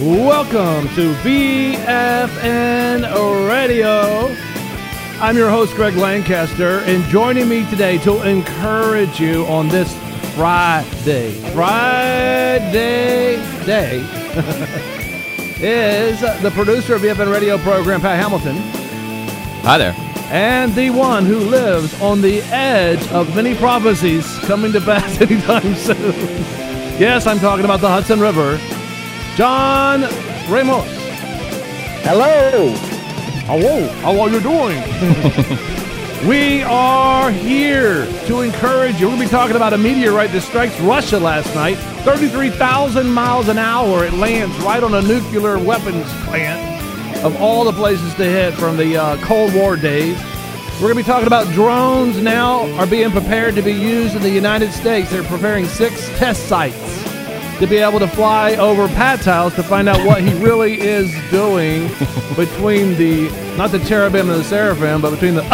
Welcome to VFN Radio. I'm your host, Greg Lancaster, and joining me today to encourage you on this Friday day is the producer of VFN Radio program, Pat Hamilton. Hi there. And the one who lives on the edge of many prophecies coming to pass anytime soon. Yes, I'm talking about the Hudson River. John Ramos. Hello. Hello. How are you doing? We are here to encourage you. We're going to be talking about a meteorite that strikes Russia last night. 33,000 miles an hour. It lands right on a nuclear weapons plant of all the places to hit from the Cold War days. We're going to be talking about drones now are being prepared to be used in the United States. They're preparing 6 test sites to be able to fly over Pat's house to find out what he really is doing between the, not the cherubim and the seraphim, but between the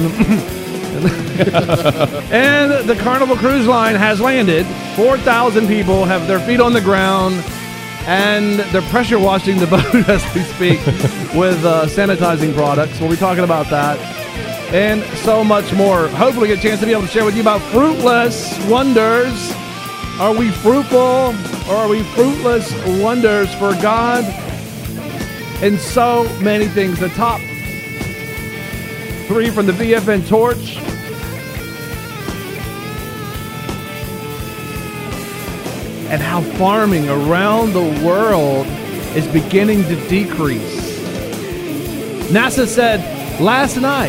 and the Carnival Cruise Line has landed. 4,000 people have their feet on the ground, and they're pressure washing the boat as we speak with sanitizing products. We'll be talking about that and so much more. Hopefully get a chance to be able to share with you about fruitless wonders. Are we fruitful or are we fruitless wonders for God? And so many things. The top 3 from the VFN Torch. And how farming around the world is beginning to decrease. NASA said last night,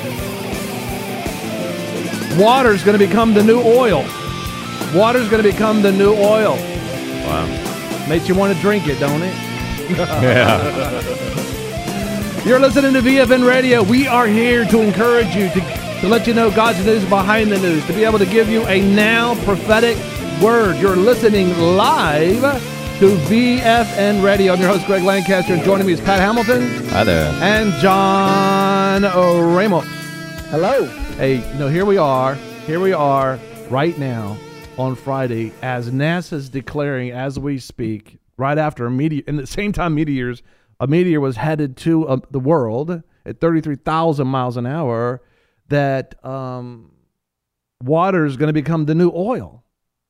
water's going to become the new oil. Water's going to become the new oil. Wow. Makes you want to drink it, don't it? Yeah. You're listening to VFN Radio. We are here to encourage you, to let you know God's news behind the news, to be able to give you a now prophetic word. You're listening live to VFN Radio. I'm your host, Greg Lancaster, and joining me is Pat Hamilton. Hi there. And John Ramos. Hello. Hey, here we are right now on Friday as NASA's declaring as we speak, right after a meteor, in the same time a meteor was headed to the world at 33,000 miles an hour, that water is going to become the new oil.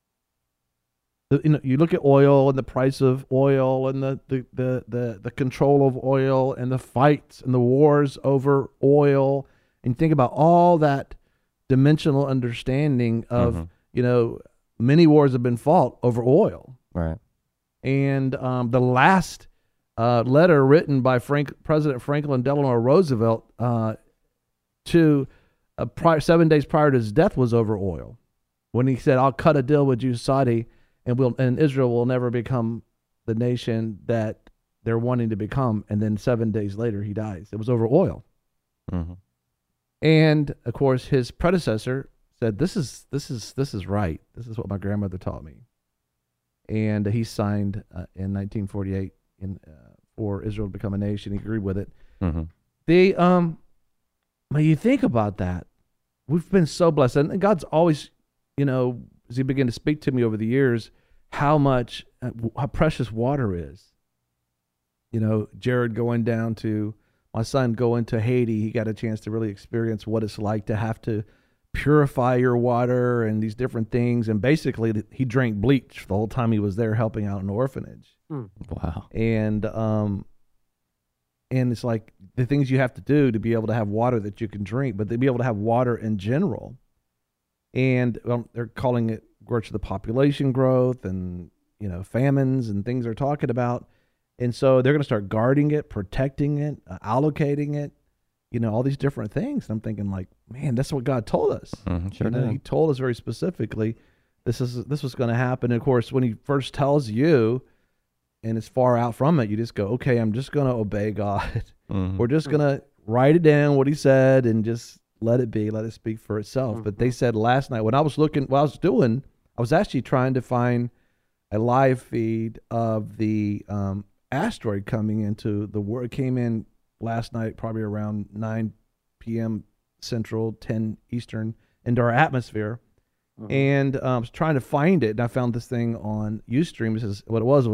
You look at oil and the price of oil and the control of oil and the fights and the wars over oil, and think about all that dimensional understanding of, many wars have been fought over oil. Right. And the last letter written by President Franklin Delano Roosevelt to 7 days prior to his death was over oil, when he said, "I'll cut a deal with you, Saudi, and Israel will never become the nation that they're wanting to become." And then 7 days later, he dies. It was over oil. Mm-hmm. And of course, his predecessor said, "This is right. This is what my grandmother taught me." And he signed in 1948 for Israel to become a nation. He agreed with it. Mm-hmm. When you think about that, we've been so blessed, and God's always, as He began to speak to me over the years, how precious water is. Jared going down to. My son going to Haiti, he got a chance to really experience what it's like to have to purify your water and these different things. And basically, he drank bleach the whole time he was there helping out an orphanage. Wow. And it's like the things you have to do to be able to have water that you can drink, but to be able to have water in general. And they're calling it, of course, the population growth and, famines and things they're talking about. And so they're going to start guarding it, protecting it, allocating it, all these different things. And I'm thinking, like, man, that's what God told us. Sure did. He told us very specifically this was going to happen. And of course, when He first tells you, and it's far out from it, you just go, okay, I'm just going to obey God. Mm-hmm. We're just going to write it down, what He said, and just let it be, let it speak for itself. But they said last night, when I was looking, what I was doing, I was actually trying to find a live feed of the asteroid coming into the world. It came in last night, probably around 9 p.m. Central, 10 Eastern, into our atmosphere. And I was trying to find it, and I found this thing on Ustream. It says what it was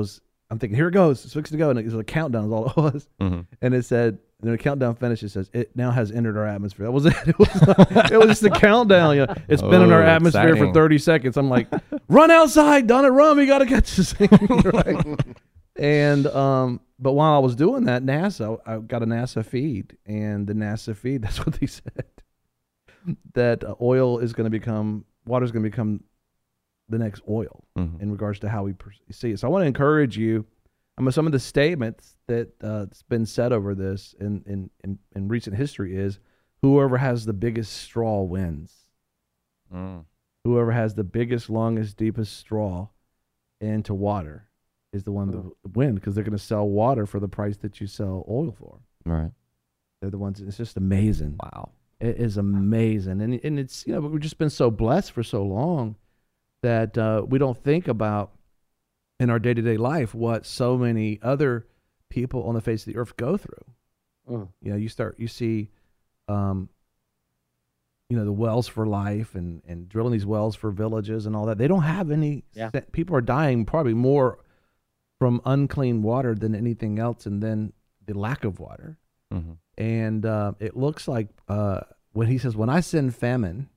I'm thinking, here it goes. It's fixing to go. And it was a countdown is all it was. Mm-hmm. And it said, and the countdown finished, it says, it now has entered our atmosphere. That was it. It was just a countdown. You know, it's been in our atmosphere exciting. for 30 seconds. I'm like, run outside, Donna, run. We got to catch this thing. Right? And, but while I was doing that, I got a NASA feed. And the NASA feed, that's what they said. That water is going to become the next oil in regards to how we see it. So I want to encourage you. Some of the statements that it's been said over this in recent history is whoever has the biggest straw wins. Whoever has the biggest, longest, deepest straw into water is the one that win, because they're going to sell water for the price that you sell oil for. Right. They're the ones. It's just amazing. Wow. It is amazing, and it's, you know, we've just been so blessed for so long that we don't think about in our day-to-day life what so many other people on the face of the earth go through. You know, you see, you know, the wells for life and drilling these wells for villages and all that. They don't have any. Yeah. People are dying probably more from unclean water than anything else, and then the lack of water. Mm-hmm. And it looks like when he says, when I send famine,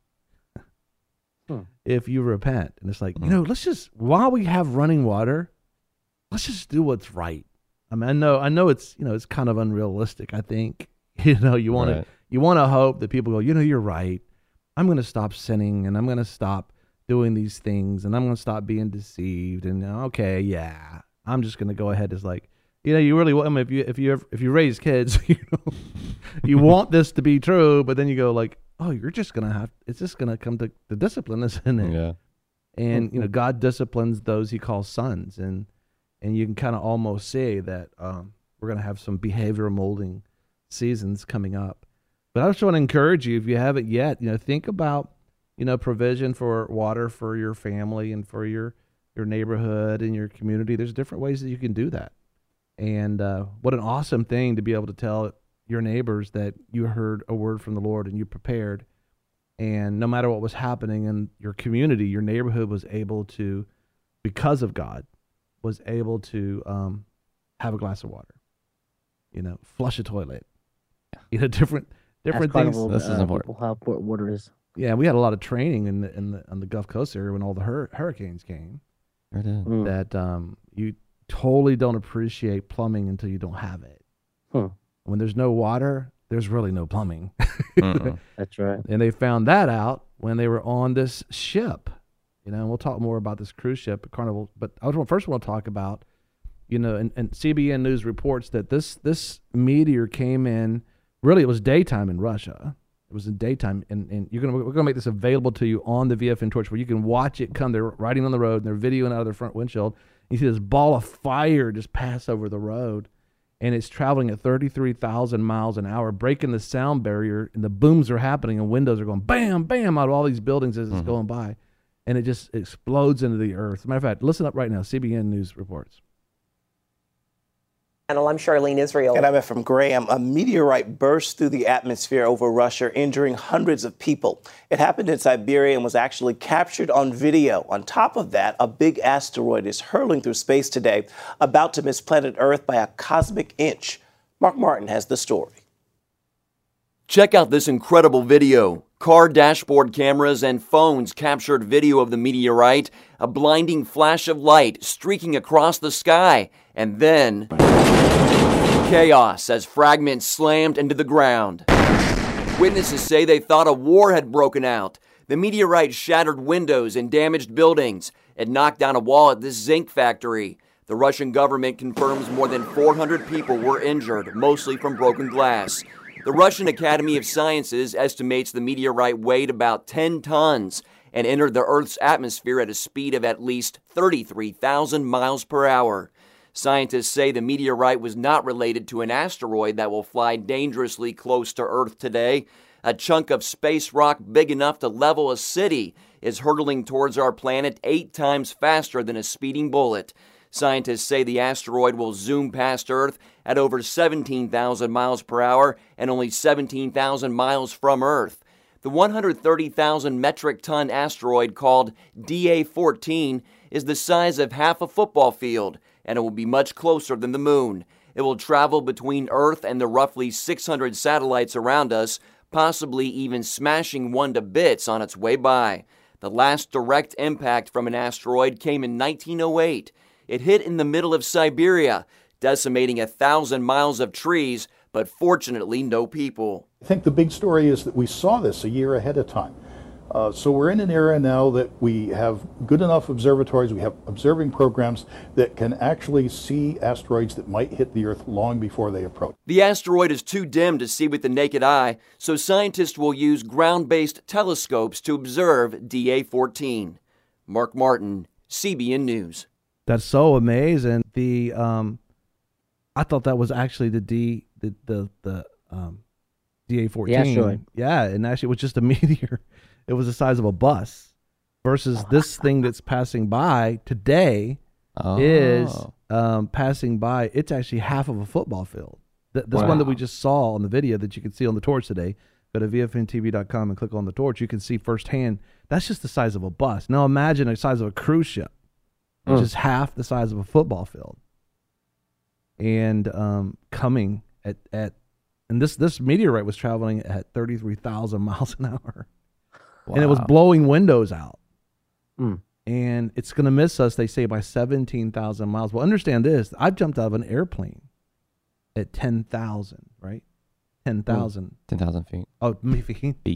if you repent. And it's like, you know, let's just, while we have running water, let's just do what's right. I mean, I know it's, you know, it's kind of unrealistic, I think. You know, you want to hope that people go, you know, you're right. I'm going to stop sinning, and I'm going to stop doing these things, and I'm going to stop being deceived. And okay, yeah, I'm just going to go ahead. It's like, you know, you really want, I mean, if you raise kids, you know, you want this to be true, but then you go like, oh, it's just going to come to the discipline, isn't it? Yeah. And, you know, God disciplines those he calls sons. And you can kind of almost say that we're going to have some behavioral molding seasons coming up. But I just want to encourage you, if you haven't yet, you know, think about, you know, provision for water for your family and for your neighborhood and your community. There's different ways that you can do that. And what an awesome thing to be able to tell your neighbors that you heard a word from the Lord and you prepared. And no matter what was happening in your community, your neighborhood was able to, because of God, was able to have a glass of water, you know, flush a toilet, you know, different things. This is important. How important water is. Yeah, we had a lot of training on the Gulf Coast area when all the hurricanes came. It is. That you totally don't appreciate plumbing until you don't have it. When there's no water, there's really no plumbing. That's right. And they found that out when they were on this ship. You know, and we'll talk more about this cruise ship at Carnival. But I first want to talk about, you know, and CBN News reports that this meteor came in. Really, it was daytime in Russia. It was in daytime, and we're gonna make this available to you on the VFN Torch, where you can watch it come. They're riding on the road, and they're videoing out of their front windshield. You see this ball of fire just pass over the road, and it's traveling at 33,000 miles an hour, breaking the sound barrier, and the booms are happening, and windows are going bam, bam out of all these buildings as it's going by, and it just explodes into the earth. As a matter of fact, listen up right now. CBN News reports. I'm Charlene Israel. And I'm Ephraim Graham. A meteorite burst through the atmosphere over Russia, injuring hundreds of people. It happened in Siberia and was actually captured on video. On top of that, a big asteroid is hurling through space today, about to miss planet Earth by a cosmic inch. Mark Martin has the story. Check out this incredible video. Car dashboard cameras and phones captured video of the meteorite, a blinding flash of light streaking across the sky, and then chaos as fragments slammed into the ground. Witnesses say they thought a war had broken out. The meteorite shattered windows and damaged buildings. It knocked down a wall at this zinc factory. The Russian government confirms more than 400 people were injured, mostly from broken glass. The Russian Academy of Sciences estimates the meteorite weighed about 10 tons and entered the Earth's atmosphere at a speed of at least 33,000 miles per hour. Scientists say the meteorite was not related to an asteroid that will fly dangerously close to Earth today. A chunk of space rock big enough to level a city is hurtling towards our planet 8 times faster than a speeding bullet. Scientists say the asteroid will zoom past Earth at over 17,000 miles per hour and only 17,000 miles from Earth. The 130,000 metric ton asteroid called DA-14 is the size of half a football field, and it will be much closer than the moon. It will travel between Earth and the roughly 600 satellites around us, possibly even smashing one to bits on its way by. The last direct impact from an asteroid came in 1908. It hit in the middle of Siberia, decimating 1,000 miles of trees, but fortunately no people. I think the big story is that we saw this a year ahead of time. So we're in an era now that we have good enough observatories, we have observing programs that can actually see asteroids that might hit the Earth long before they approach. The asteroid is too dim to see with the naked eye, so scientists will use ground-based telescopes to observe DA-14. Mark Martin, CBN News. That's so amazing. I thought that was actually the DA-14. The asteroid. Yeah, and actually it was just a meteor. It was the size of a bus versus this thing that's passing by today is passing by. It's actually half of a football field. This one that we just saw on the video that you can see on the torch today. Go to VFNTV.com and click on the torch. You can see firsthand. That's just the size of a bus. Now imagine the size of a cruise ship, which is half the size of a football field. And coming at and this meteorite was traveling at 33,000 miles an hour. Wow. And it was blowing windows out. And it's going to miss us, they say, by 17,000 miles. Well, understand this. I've jumped out of an airplane at 10,000, right? 10,000. 10,000 feet. Oh, maybe. Feet. He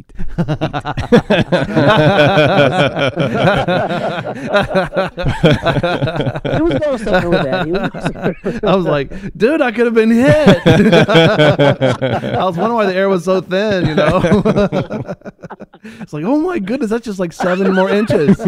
was going somewhere with that. I was like, dude, I could have been hit. I was wondering why the air was so thin, you know? It's like, oh my goodness, that's just like 7 more inches.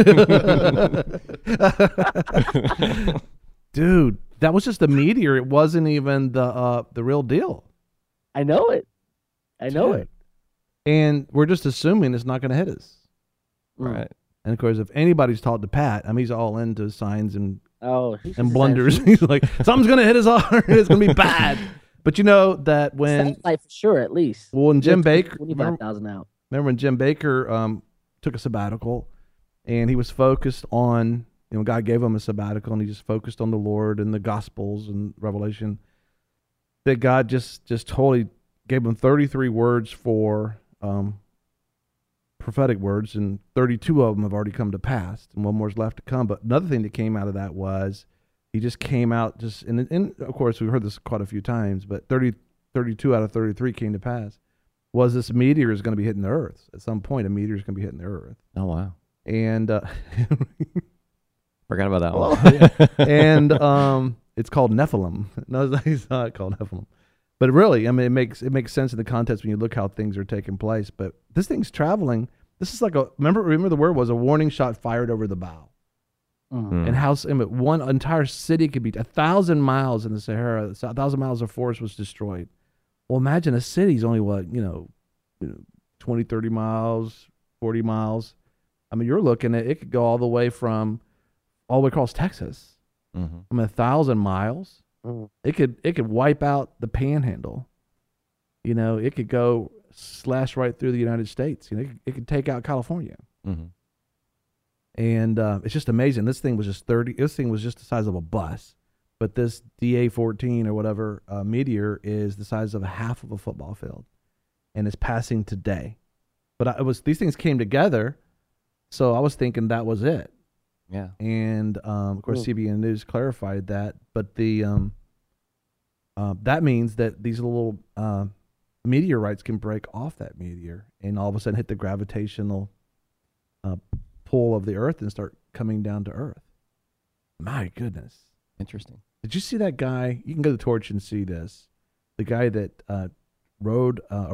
Dude, that was just a meteor. It wasn't even the real deal. I know it. I know it. And we're just assuming it's not going to hit us. Right. And of course, if anybody's talked to Pat, I mean, he's all into signs and blunders. He's like, something's going to hit us hard. It's going to be bad. But you know that when satellite for sure, at least. Well, when Jim Baker, 25,000 out. Remember when Jim Baker took a sabbatical, and he was focused on, you know, God gave him a sabbatical, and he just focused on the Lord and the Gospels and Revelation. That God just totally gave him 33 words for prophetic words, and 32 of them have already come to pass, and one more's left to come. But another thing that came out of that was he just came out and of course we've heard this quite a few times, but 32 out of 33 came to pass. Was this meteor is going to be hitting the Earth at some point? A meteor is going to be hitting the Earth. Oh wow! And forgot about that one. And it's called Nephilim. No, it's not called Nephilim. But really, I mean, it makes sense in the context when you look how things are taking place. But this thing's traveling. This is like remember the word was a warning shot fired over the bow. And how one entire city could be 1,000 miles in the Sahara. 1,000 miles of forest was destroyed. Well, imagine a city's only 20, 30 miles, 40 miles. I mean, you're looking at it could go all the way across Texas. I mean, 1,000 miles. It could wipe out the Panhandle. You know, it could go slash right through the United States. You know, it could take out California. And it's just amazing. This thing was just the size of a bus. But this DA-14 or whatever meteor is the size of half of a football field, and it's passing today. But these things came together, so I was thinking that was it. Yeah. And of course, CBN News clarified that. But that means that these little meteorites can break off that meteor and all of a sudden hit the gravitational pull of the Earth and start coming down to Earth. My goodness. Interesting. Did you see that guy? You can go to Torch and see this. The guy that rode a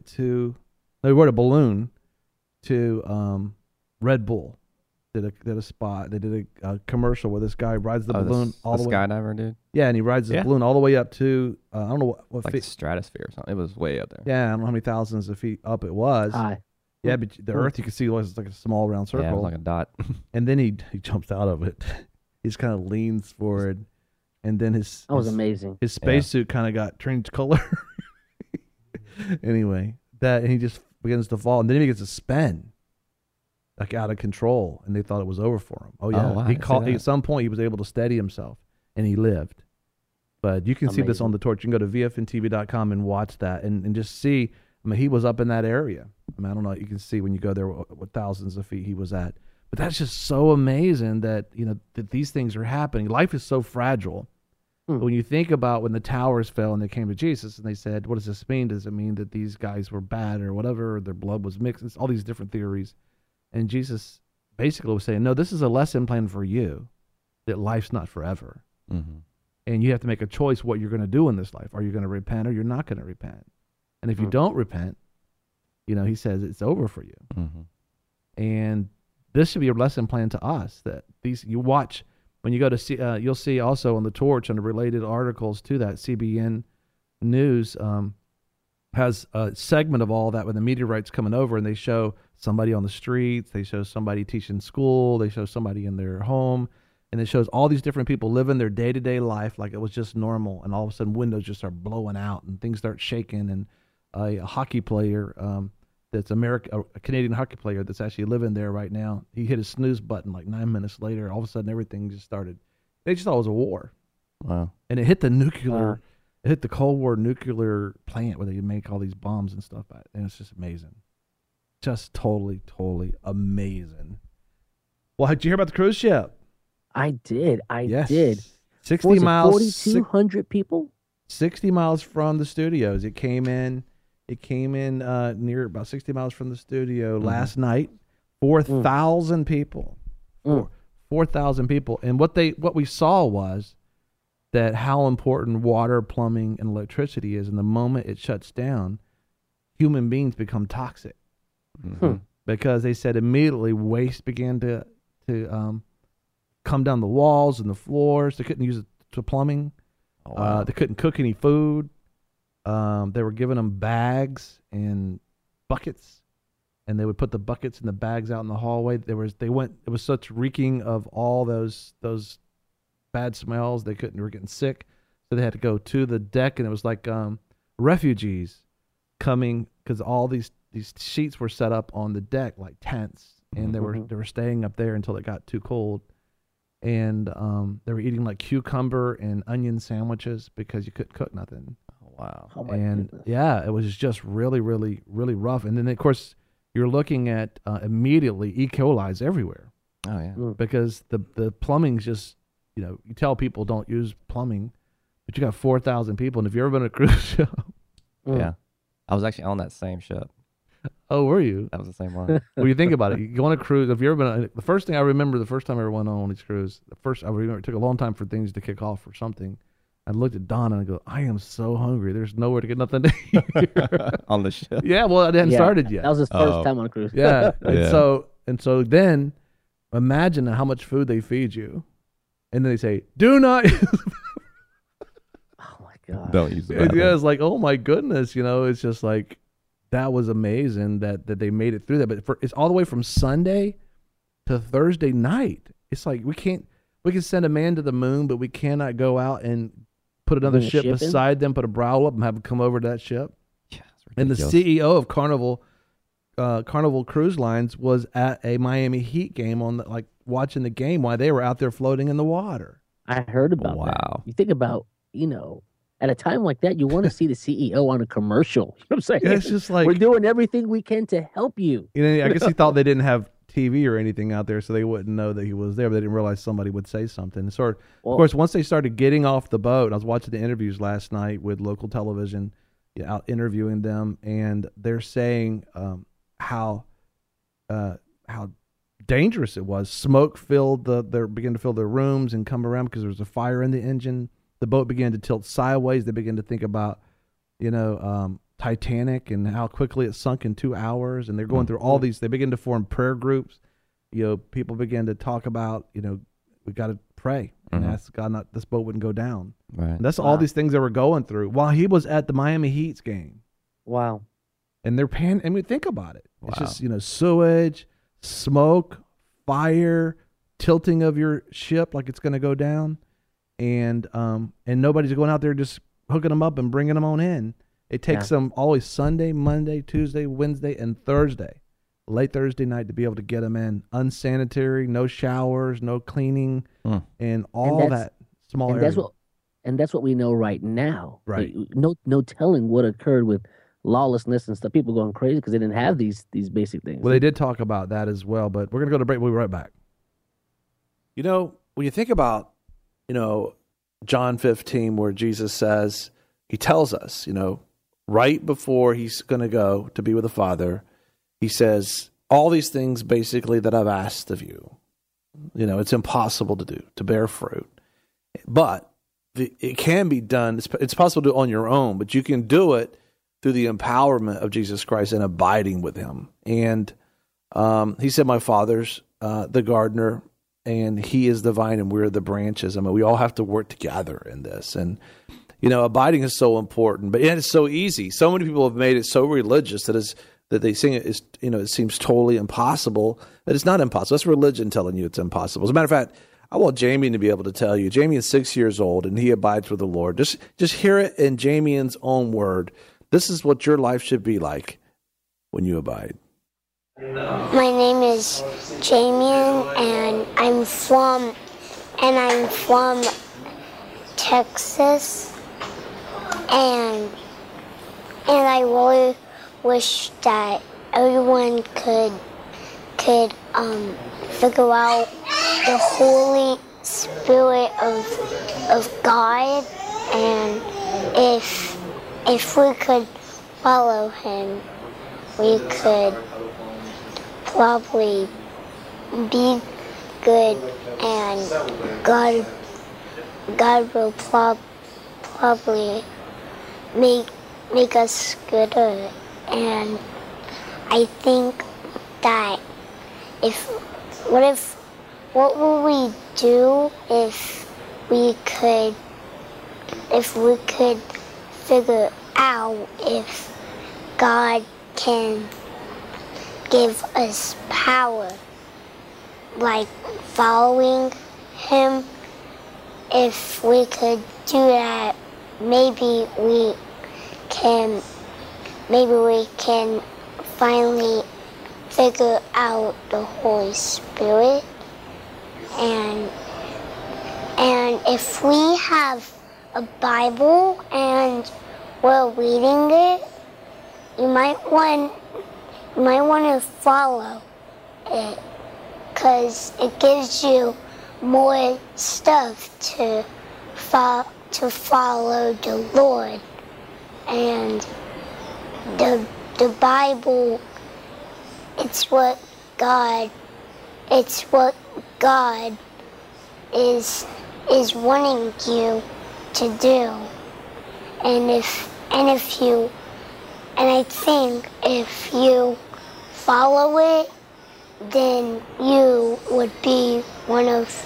balloon to Red Bull. Did a spot. They did a commercial where this guy rides the balloon all the way. Skydiver dude. Yeah, and he rides the balloon all the way up to I don't know what like feet. Stratosphere or something. It was way up there. Yeah, I don't know how many thousands of feet up it was. High. Yeah, but the Earth you can see was like a small round circle. Yeah, it was like a dot. And then he jumps out of it. He just kind of leans forward, and then that was amazing. His spacesuit kind of got changed color. Anyway, and he just begins to fall, and then he begins to spin like out of control, and they thought it was over for him. Oh yeah, wow, I he didn't see caught. that. At some point, he was able to steady himself, and he lived. But you can see this Amazing. on the torch. You can go to vfntv.com and watch that, and just see. I mean, he was up in that area. I mean, I don't know. You can see when you go there what thousands of feet he was at. But that's just so amazing that that these things are happening. Life is so fragile. But when you think about when the towers fell and they came to Jesus and they said, "What does this mean? Does it mean that these guys were bad or whatever? Or their blood was mixed?" It's all these different theories. And Jesus basically was saying, "No, this is a lesson plan for you. That life's not forever, and you have to make a choice what you're going to do in this life. Are you going to repent or you're not going to repent? And if you don't repent, he says it's over for you. And this should be a lesson plan to us that you watch when you go to see, you'll see also on the torch under related articles to that, CBN News has a segment of all that when the meteorite's coming over, and they show somebody on the streets, they show somebody teaching school, they show somebody in their home, and it shows all these different people living their day-to-day life like it was just normal, and all of a sudden windows just start blowing out and things start shaking, and a hockey player that's a Canadian hockey player that's actually living there right now, he hit his snooze button like 9 minutes later. All of a sudden, everything just started. They just thought it was a war. Wow. And it hit the nuclear, it hit the Cold War nuclear plant where they make all these bombs and stuff. And it's just amazing. Just totally, totally amazing. Well, did you hear about the cruise ship? I did. I Yes. did. 60 Was it miles. 4,200 people? 60 miles from the studios. It came in near about 60 miles from the studio last night. 4,000 people. 4,000 people. And what we saw was that how important water, plumbing, and electricity is. And the moment it shuts down, human beings become toxic. Because they said immediately waste began to come down the walls and the floors. They couldn't use it to plumbing. Oh, wow. They couldn't cook any food. They were giving them bags and buckets, and they would put the buckets and the bags out in the hallway. It was such reeking of all those bad smells. They were getting sick, so they had to go to the deck, and it was like refugees coming because all these sheets were set up on the deck like tents, and they were staying up there until it got too cold. And they were eating like cucumber and onion sandwiches because you couldn't cook nothing. Wow. Oh my And goodness. yeah, it was just really, really, really rough. And then of course you're looking at immediately E. coli's everywhere Oh, yeah. because the plumbing's just, you tell people don't use plumbing, but you got 4,000 people. And if you've ever been on a cruise ship, Yeah. I was actually on that same ship. oh, were you? That was the same one. Well, you think about it. You go on a cruise. If you ever been, the first thing I remember, the first time I ever went on one of these cruises, I remember it took a long time for things to kick off or something. I looked at Donna and I go, I am so hungry. There's nowhere to get nothing to eat here. On the ship. Yeah, well, it hadn't started yet. That was his first Oh. time on a cruise. Yeah. Yeah. And so then imagine how much food they feed you. And then they say, do not. Oh my god. Don't use the Yeah, bathroom. it's like, oh my goodness. It's just like, that was amazing that they made it through that. But it's all the way from Sunday to Thursday night. It's like, we can send a man to the moon, but we cannot go out and put another Bring a ship ship in? beside them, put a brow up and have them come over to that ship. Yeah, it's And the ridiculous. CEO of Carnival Cruise Lines was at a Miami Heat game watching the game while they were out there floating in the water. I heard about that. Wow. You think about, at a time like that, you want to see the CEO on a commercial. You know what I'm saying? Yeah, it's just like, we're doing everything we can to help you. I guess he thought they didn't have TV or anything out there, so they wouldn't know that he was there, but they didn't realize somebody would say something. So, Well- of course, once they started getting off the boat, I was watching the interviews last night with local television, out interviewing them, and they're saying how dangerous it was. Smoke filled they began to fill their rooms and come around because there was a fire in the engine. The boat began to tilt sideways. They began to think about, Titanic and how quickly it sunk in 2 hours. And they're going through all these. They begin to form prayer groups. People began to talk about, we got to pray and ask God this boat wouldn't go down. Right. And that's all these things they were going through while he was at the Miami Heat's game. Wow. And they're paying. I mean, think about it. It's Wow. just, sewage, smoke, fire, tilting of your ship like it's going to go down. And nobody's going out there just hooking them up and bringing them on in. It takes them always Sunday, Monday, Tuesday, Wednesday, and Thursday, late Thursday night, to be able to get them in. Unsanitary, no showers, no cleaning, and all that small area. That's what we know right now. Right. No telling what occurred with lawlessness and stuff. People going crazy because they didn't have these basic things. Well, they did talk about that as well, but we're going to go to break. We'll be right back. You know, when you think about, John 15, where Jesus says, he tells us, right before he's going to go to be with the Father, he says, all these things basically that I've asked of you, it's impossible to do, to bear fruit. But it can be done. It's possible to do it on your own, but you can do it through the empowerment of Jesus Christ and abiding with him. And he said, my Father's the gardener, and he is the vine, and we're the branches. I mean, we all have to work together in this. And, abiding is so important, but it's so easy. So many people have made it so religious that they sing it is, it seems totally impossible, but it's not impossible. That's religion telling you it's impossible. As a matter of fact, I want Jamie to be able to tell you. Jamie is 6 years old, and he abides with the Lord. Just hear it in Jamie's own word. This is what your life should be like when you abide. My name is Jamie, and I'm from Texas, and I really wish that everyone could figure out the Holy Spirit of God, and if we could follow him, we could probably be good, and God will probably make us gooder. And I think that what would we do if we could figure out if God can give us power, like following him? If we could do that, maybe we can finally figure out the Holy Spirit. And if we have a Bible and we're reading it, you might want to follow it, because it gives you more stuff to follow the Lord. And the Bible, it's what God is wanting you to do. And I think if you follow it, then you would be one of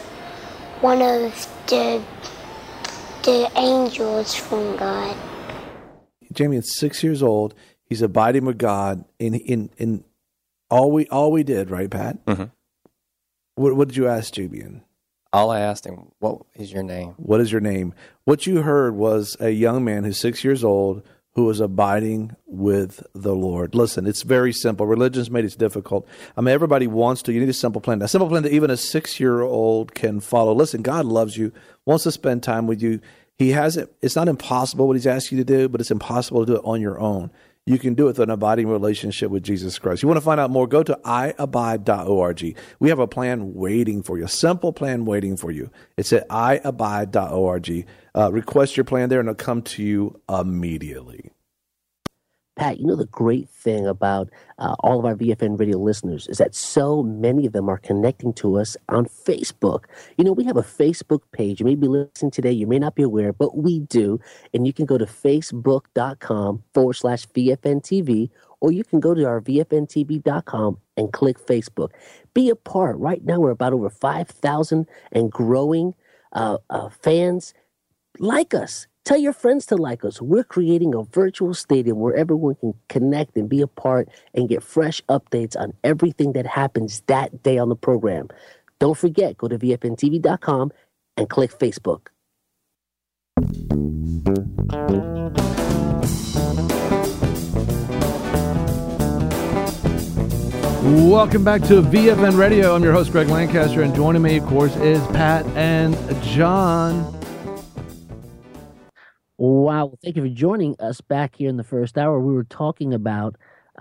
the angels from God. Jamie is 6 years old. He's abiding with God in all we did, right, Pat? Mm-hmm. What did you ask Jamie? All I asked him, what is your name? What is your name? What you heard was a young man who's 6 years old who is abiding with the Lord. Listen, it's very simple. Religion's made it difficult. I mean, everybody wants to. You need a simple plan. A simple plan that even a 6-year-old can follow. Listen, God loves you, wants to spend time with you. He has it. It's not impossible what he's asked you to do, but it's impossible to do it on your own. You can do it through an abiding relationship with Jesus Christ. You want to find out more, go to iabide.org. We have a plan waiting for you, a simple plan waiting for you. It's at iabide.org. Request your plan there, and it'll come to you immediately. Pat, the great thing about all of our VFN radio listeners is that so many of them are connecting to us on Facebook. We have a Facebook page. You may be listening today. You may not be aware, but we do. And you can go to facebook.com/VFNTV, or you can go to our VFNTV.com and click Facebook. Be a part. Right now, we're about over 5,000 and growing fans. Like us. Tell your friends to like us. We're creating a virtual stadium where everyone can connect and be a part and get fresh updates on everything that happens that day on the program. Don't forget, go to VFNTV.com and click Facebook. Welcome back to VFN Radio. I'm your host, Greg Lancaster, and joining me, of course, is Pat and John. Wow. Well, thank you for joining us back here in the first hour. We were talking about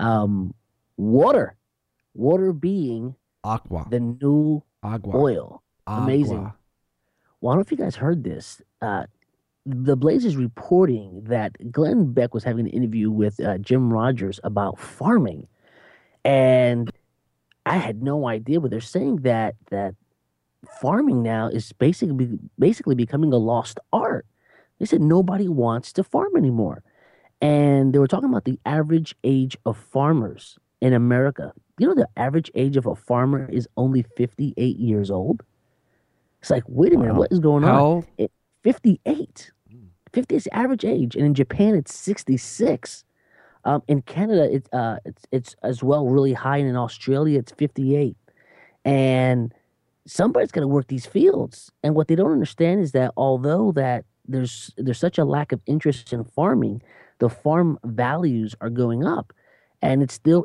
water. Water being Aqua. the new Agua. oil. Amazing. Agua. Well, I don't know if you guys heard this. The Blaze is reporting that Glenn Beck was having an interview with Jim Rogers about farming. And I had no idea, but they're saying that farming now is basically becoming a lost art. They said nobody wants to farm anymore. And they were talking about the average age of farmers in America. You know, the average age of a farmer is only 58 years old. It's like, wait a minute, what is going on? 58. 50 is the average age. And in Japan, it's 66. In Canada, it's as well really high. And in Australia, it's 58. And somebody's got to work these fields. And what they don't understand is that although that there's such a lack of interest in farming, the farm values are going up, and it's still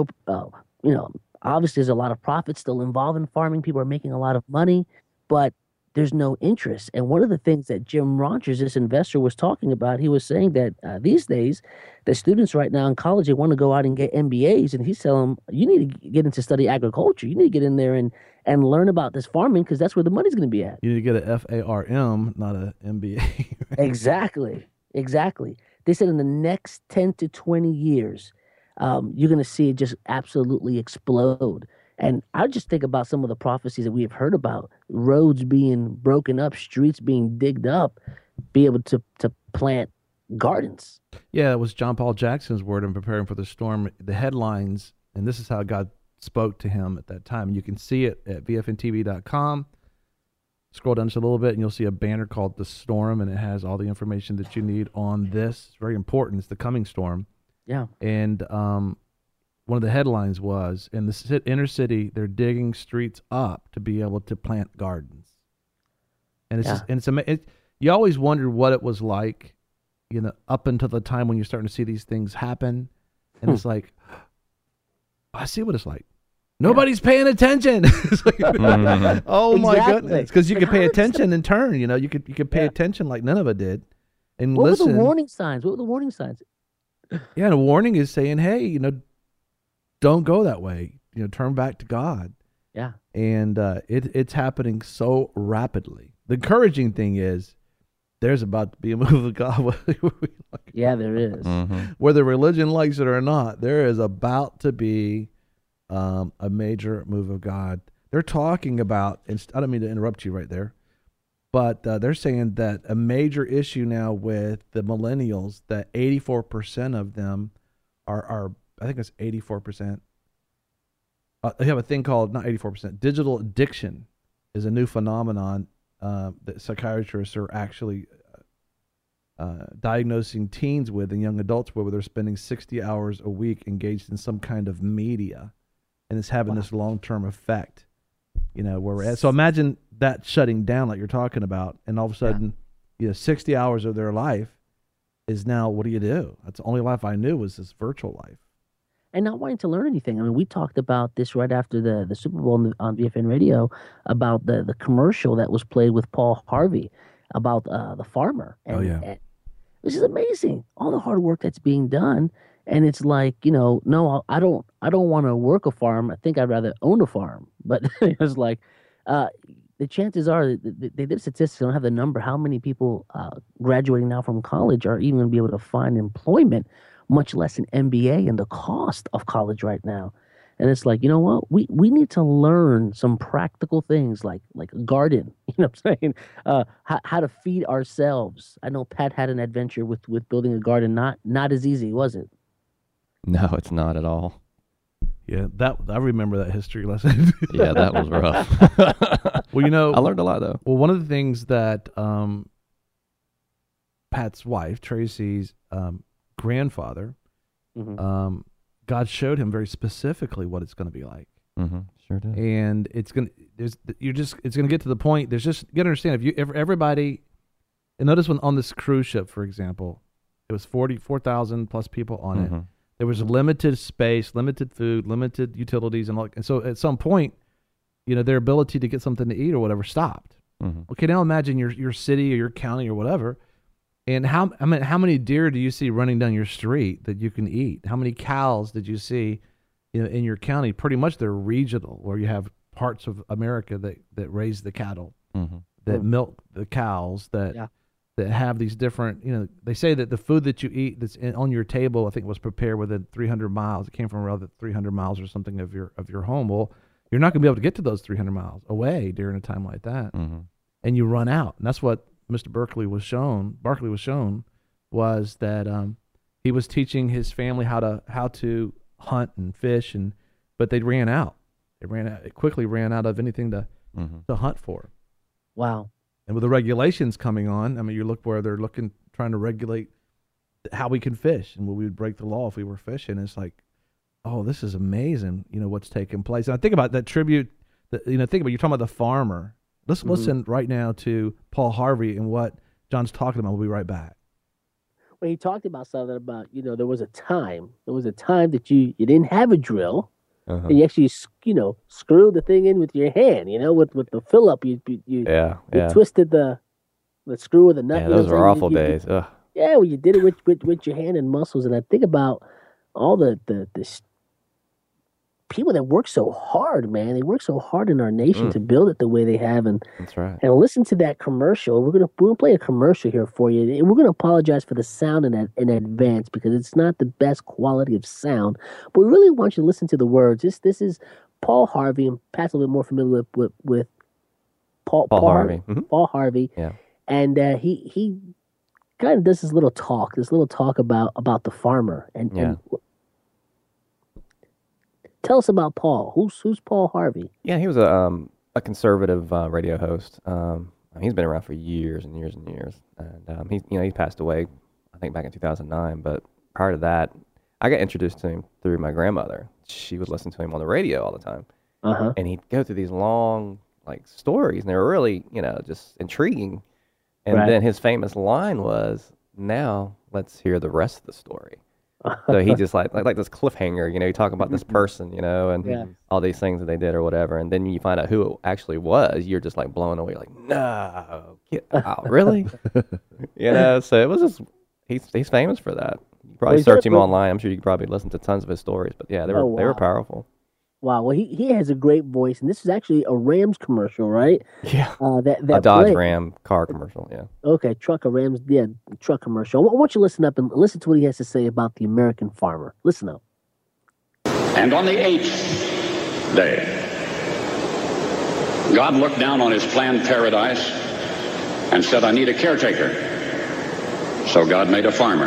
obviously there's a lot of profit still involved in farming. People are making a lot of money, but there's no interest. And one of the things that Jim Rogers, this investor, was talking about, he was saying that these days the students right now in college, they want to go out and get MBAs, and he's telling them, you need to get into study agriculture. You need to get in there and learn about this farming, because that's where the money's going to be at. You need to get a FARM, not a MBA. Exactly. They said in the next 10 to 20 years, you're going to see it just absolutely explode. And I just think about some of the prophecies that we have heard about, roads being broken up, streets being digged up, be able to plant gardens. Yeah, it was John Paul Jackson's word in preparing for the storm. The headlines, and this is how God spoke to him at that time. You can see it at vfntv.com. Scroll down just a little bit, and you'll see a banner called The Storm, and it has all the information that you need on this. It's very important. It's the coming storm. Yeah. And one of the headlines was, in the inner city, they're digging streets up to be able to plant gardens. And it's just, and it's amazing. You always wondered what it was like, up until the time when you're starting to see these things happen. And it's like, I see what it's like. Nobody's paying attention. It's like, oh my goodness! Because you could pay attention in turn. You could pay attention like Nineveh did, and what listen. What were the warning signs? Yeah, and a warning is saying, hey, don't go that way. Turn back to God. Yeah, and it's happening so rapidly. The encouraging thing is, there's about to be a move of God. Yeah, there is. Whether religion likes it or not, there is about to be a major move of God. They're talking about, and I don't mean to interrupt you right there, but they're saying that a major issue now with the millennials, that 84% of them are I think it's 84%. They have a thing called, not 84%, digital addiction is a new phenomenon that psychiatrists are actually diagnosing teens with and young adults with, where they're spending 60 hours a week engaged in some kind of media. And it's having this long-term effect, where we're at. So imagine that shutting down like you're talking about, and all of a sudden, 60 hours of their life is now, what do you do? That's the only life I knew, was this virtual life. And not wanting to learn anything. I mean, we talked about this right after the Super Bowl on VFN Radio about the commercial that was played with Paul Harvey about the farmer. And this is amazing. All the hard work that's being done. And it's like, no, I don't want to work a farm. I think I'd rather own a farm. But it's like, the chances are, they did statistics, I don't have the number, how many people graduating now from college are even going to be able to find employment, much less an MBA, and the cost of college right now. And it's like, you know what? We need to learn some practical things like a garden, what I'm saying? How to feed ourselves. I know Pat had an adventure with building a garden. Not as easy, was it? No, it's not at all. Yeah, I remember that history lesson. Yeah, that was rough. Well, I learned a lot though. Well, one of the things that Pat's wife, Tracy's grandfather, God showed him very specifically what it's going to be like. Sure did. And it's going to get to the point. There's just, you got to understand, if everybody, and notice when on this cruise ship, for example, it was 4,000 plus people on it. There was limited space, limited food, limited utilities, and so at some point, their ability to get something to eat or whatever stopped. Okay, now imagine your city or your county or whatever, and how many deer do you see running down your street that you can eat? How many cows did you see, in your county? Pretty much they're regional, where you have parts of America that raise the cattle, that milk the cows, that have these different. They say that the food that you eat that's on your table, I think, was prepared within 300 miles. It came from around 300 miles or something of your home. Well, you're not going to be able to get to those 300 miles away during a time like that. And you run out. And that's what Mr. Barkley was shown was that he was teaching his family how to hunt and fish, but they ran out. It quickly ran out of anything to hunt for. Wow. And with the regulations coming on, you look where they're trying to regulate how we can fish, and we would break the law if we were fishing. It's like, oh, this is amazing, what's taking place. And I think about that tribute, you're talking about the farmer. Let's listen right now to Paul Harvey and what John's talking about. We'll be right back. Well, he talked about something about, there was a time that you didn't have a drill, and you actually, screwed the thing in with your hand, with the fill up, you twisted the screw with the nut. Yeah, those were awful days. Ugh. Yeah, well, you did it with your hand and muscles, and I think about all the people that work so hard, man. They work so hard in our nation to build it the way they have, and that's right. And listen to that commercial. We're gonna play a commercial here for you, and we're gonna apologize for the sound in advance because it's not the best quality of sound. But we really want you to listen to the words. This is Paul Harvey, and Pat's a little bit more familiar with Paul Harvey. Paul Harvey, yeah, and he kind of does this little talk about the farmer and tell us about Paul. Who's Paul Harvey? Yeah, he was a conservative radio host. He's been around for years and years and years, and he passed away, I think, back in 2009. But prior to that, I got introduced to him through my grandmother. She would listen to him on the radio all the time, and he'd go through these long stories, and they were really just intriguing. And then his famous line was, "Now let's hear the rest of the story." So he just like this cliffhanger, you talk about this person, and all these things that they did or whatever, and then you find out who it actually was. You're just like blown away, you're like, no, get out, really? So it was just he's famous for that. You probably search him online. I'm sure you could probably listen to tons of his stories, but yeah, they were powerful. Wow, well, he has a great voice, and this is actually a Rams commercial, right? Yeah, that a Dodge Ram car commercial, yeah. Okay, truck commercial. I want you to listen up and listen to what he has to say about the American farmer. Listen up. And on the 8th day, God looked down on his planned paradise and said, I need a caretaker. So God made a farmer.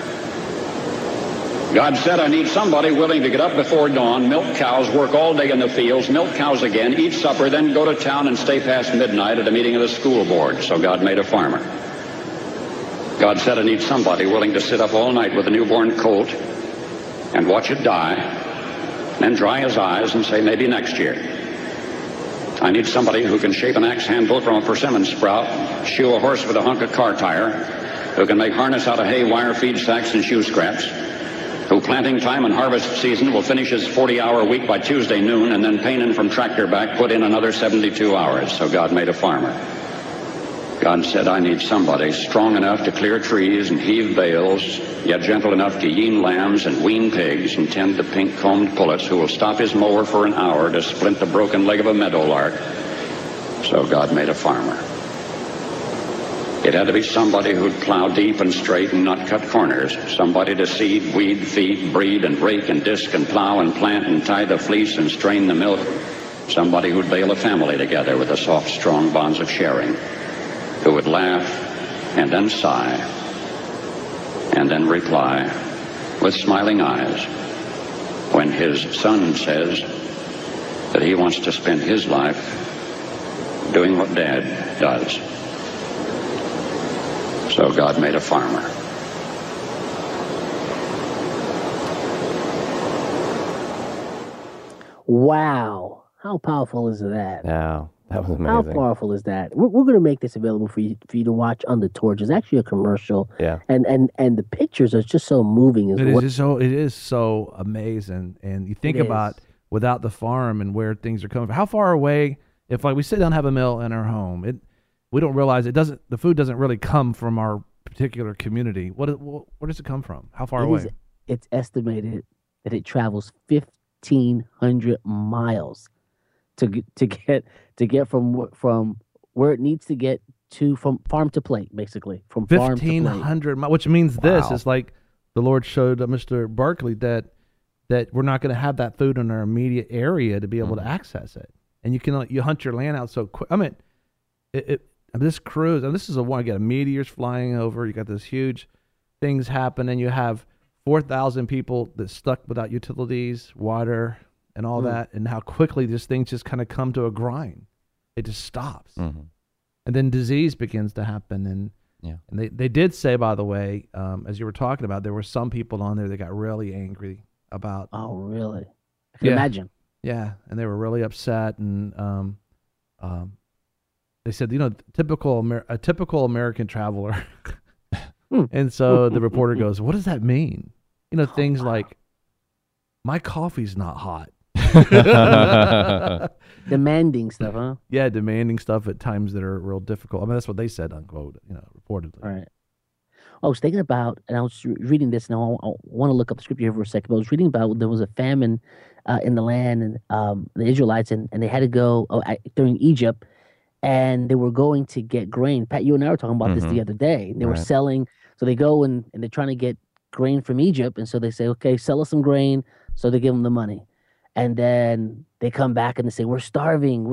God said, I need somebody willing to get up before dawn, milk cows, work all day in the fields, milk cows again, eat supper, then go to town and stay past midnight at a meeting of the school board. So God made a farmer. God said, I need somebody willing to sit up all night with a newborn colt and watch it die, then dry his eyes and say, maybe next year. I need somebody who can shape an axe handle from a persimmon sprout, shoe a horse with a hunk of car tire, who can make harness out of hay, wire, feed sacks, and shoe scraps, who planting time and harvest season will finish his 40-hour week by Tuesday noon, and then pain in from tractor back, put in another 72 hours. So God made a farmer. God said, I need somebody strong enough to clear trees and heave bales, yet gentle enough to yean lambs and wean pigs and tend the pink-combed pullets, who will stop his mower for an hour to splint the broken leg of a meadowlark. So God made a farmer. It had to be somebody who'd plow deep and straight and not cut corners. Somebody to seed, weed, feed, breed, and rake and disc and plow and plant and tie the fleece and strain the milk. Somebody who'd bale a family together with the soft, strong bonds of sharing. Who would laugh and then sigh and then reply with smiling eyes when his son says that he wants to spend his life doing what Dad does. So God made a farmer. Wow. How powerful is that? Wow. That was amazing. How powerful is that? We're going to make this available for you to watch on the Torch. It's actually a commercial. Yeah. And the pictures are just so moving. It is so amazing. And you think about without the farm and where things are coming from. How far away, if like we sit down and have a meal in our home, we don't realize the food doesn't really come from our particular community. Where does it come from? How far away? It's estimated that it travels 1,500 miles to get from where it needs to get to, from farm to plate, basically, from farm to plate. 1,500 miles, which means this is like the Lord showed Mr. Barkley that we're not going to have that food in our immediate area to be able to access it, and you hunt your land out so quick. I mean, this cruise, and this is you got meteors flying over, you got this huge things happen, and you have 4,000 people that's stuck without utilities, water, and all that, and how quickly these things just kind of come to a grind. It just stops. Mm-hmm. And then disease begins to happen. And they did say, by the way, as you were talking about, there were some people on there that got really angry about. Oh, really? I can imagine. Yeah, and they were really upset. And they said, a typical American traveler. And so the reporter goes, what does that mean? Things like, my coffee's not hot. Demanding stuff, huh? Yeah, demanding stuff at times that are real difficult. I mean, that's what they said, unquote, reportedly. All right. I was thinking about, and I was reading this, and I want to look up the scripture here for a second, but I was reading about there was a famine in the land, and the Israelites, and they had to go during Egypt, and they were going to get grain. Pat, you and I were talking about this the other day. They were selling, so they go and they're trying to get grain from Egypt, and so they say, okay, sell us some grain, so they give them the money. And then they come back and they say, we're starving.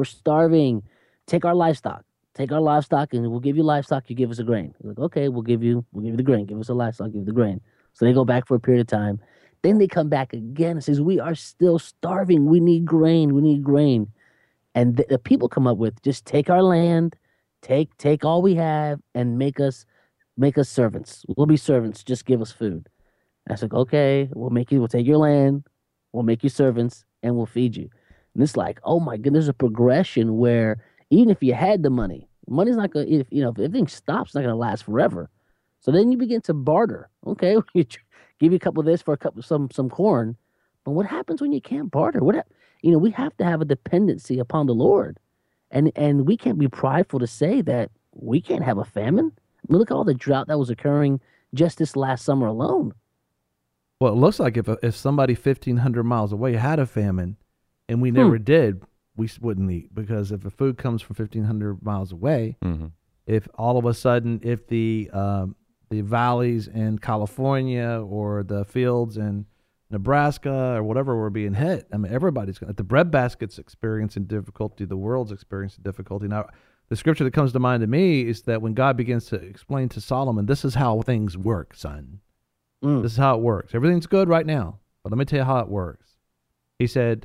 Take our livestock, and we'll give you livestock. You give us a grain. They're like, okay, we'll give you the grain. Give us a livestock, give you the grain. So they go back for a period of time. Then they come back again and says, we are still starving. We need grain. And the people come up with, just take our land, take all we have, and make us servants. We'll be servants. Just give us food. And I was like, okay, we'll take your land, we'll make you servants, and we'll feed you. And it's like, oh my goodness, there's a progression where even if you had the money's not going to, if everything stops, it's not going to last forever. So then you begin to barter. Okay, we give you a couple of this for some corn. But what happens when you can't barter? We have to have a dependency upon the Lord. And we can't be prideful to say that we can't have a famine. I mean, look at all the drought that was occurring just this last summer alone. Well, it looks like if somebody 1,500 miles away had a famine, and we never did, we wouldn't eat, because if the food comes from 1,500 miles away, if all of a sudden, if the valleys in California or the fields in Nebraska or whatever were being hit, I mean, everybody's going. The breadbasket's experiencing difficulty. The world's experiencing difficulty. Now, the scripture that comes to mind to me is that when God begins to explain to Solomon, this is how things work, son. This is how it works. Everything's good right now, but let me tell you how it works. He said,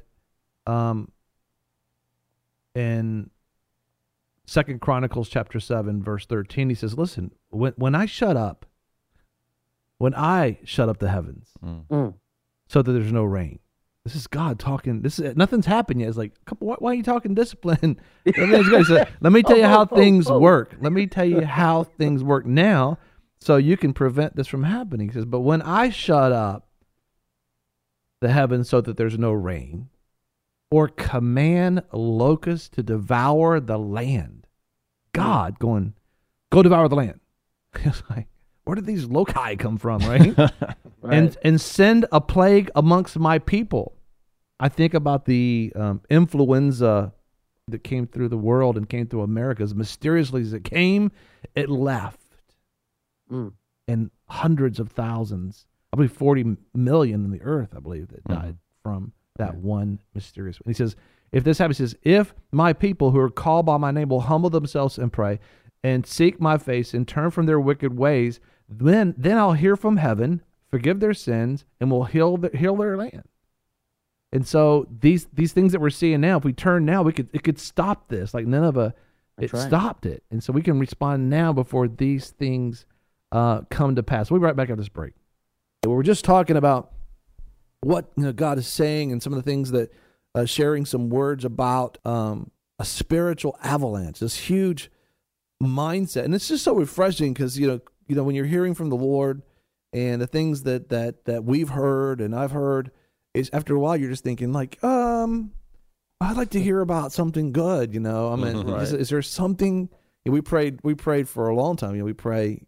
in 2 Chronicles chapter 7, verse 13, he says, listen, when I shut up the heavens so that there's no rain. This is God talking. Nothing's happened yet. It's like, why are you talking discipline? Let me tell you how things work. Let me tell you how things work now, so you can prevent this from happening. He says, but when I shut up the heavens so that there's no rain, or command locusts to devour the land, God going, go devour the land. It's like, where did these loci come from, right? And send a plague amongst my people. I think about the influenza that came through the world and came through America. As mysteriously as it came, it left. And hundreds of thousands, I believe 40 million in the earth, I believe, that died from that one mysterious one. He says, if this happens, he says, if my people who are called by my name will humble themselves and pray and seek my face and turn from their wicked ways, then I'll hear from heaven, forgive their sins, and will heal their land. And so these things that we're seeing now, if we turn now, it could stop this. Like Nineveh, stopped it. And so we can respond now before these things come to pass. We'll be right back after this break. We're just talking about what God is saying and some of the things that sharing some words about a spiritual avalanche, this huge mindset. And it's just so refreshing because, you know, when you're hearing from the Lord and the things that we've heard and I've heard, is after a while you're just thinking like, I'd like to hear about something good, you know. I mean, Right. is there something? We prayed for a long time. You know, we pray